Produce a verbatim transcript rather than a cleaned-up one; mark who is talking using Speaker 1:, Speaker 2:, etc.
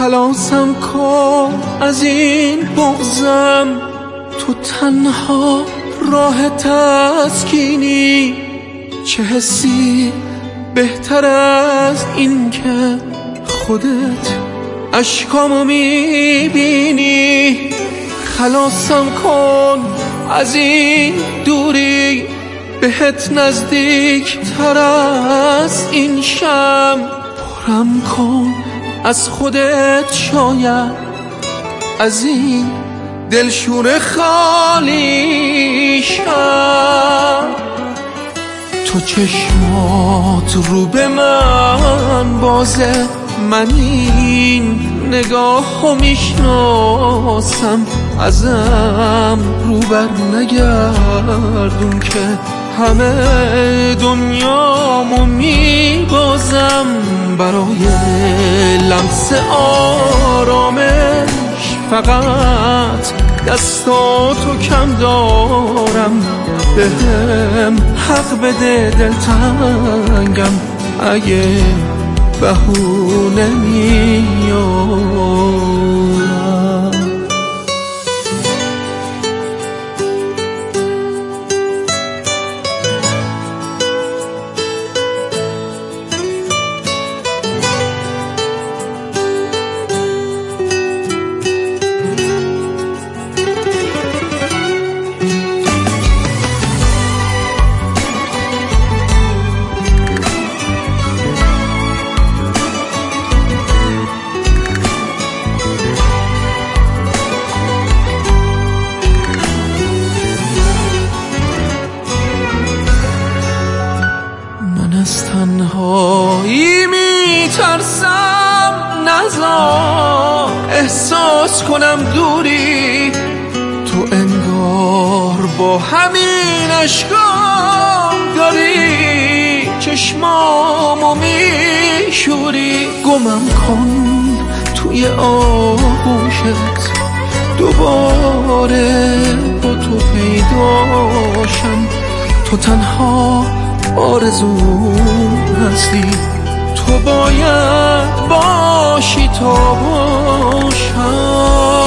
Speaker 1: خلاصم کن از این بغضم، تو تنها راه تسکینی. چه حسی بهتر از این که خودت اشکامو میبینی. خلاصم کن از این دوری، بهت نزدیک تر از این شم. پرم کن از خودت، شاید از این دلشور خالی شم. تو چشمات رو به من بازه، من این نگاهو میشناسم. ازم رو بر نگردون که همه دنیامو میبازم. برای لمس آرامش فقط دستاتو کم دارم. بهم حق بده دلتنگم اگه بهونه میارم. از تنهایی میترسم، نذار احساس کنم دوری. تو انگار با همین اشکام داری چشمامو میشوری. گمم کن توی آغوشت، دوباره با تو پیداشم. تو تنها آرزوم هستی، تو باید باشی تا باشم.